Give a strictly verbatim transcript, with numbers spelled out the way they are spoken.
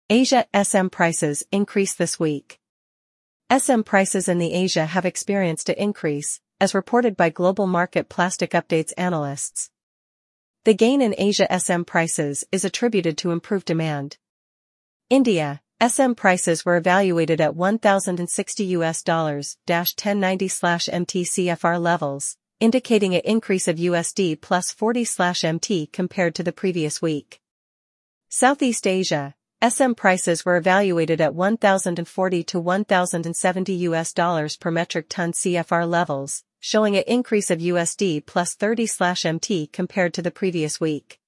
Asia S M prices increase this week. S M prices in the Asia have experienced an increase, as reported by Global Market Plastic Updates analysts. The gain in Asia S M prices is attributed to improved demand. India S M prices were evaluated at one thousand sixty U S dollars ten ninety M T C F R levels, indicating an increase of U S D plus forty M T compared to the previous week. Southeast Asia S M prices were evaluated at one thousand forty to one thousand seventy U S dollars per metric ton C F R levels, showing an increase of U S D plus thirty M T compared to the previous week.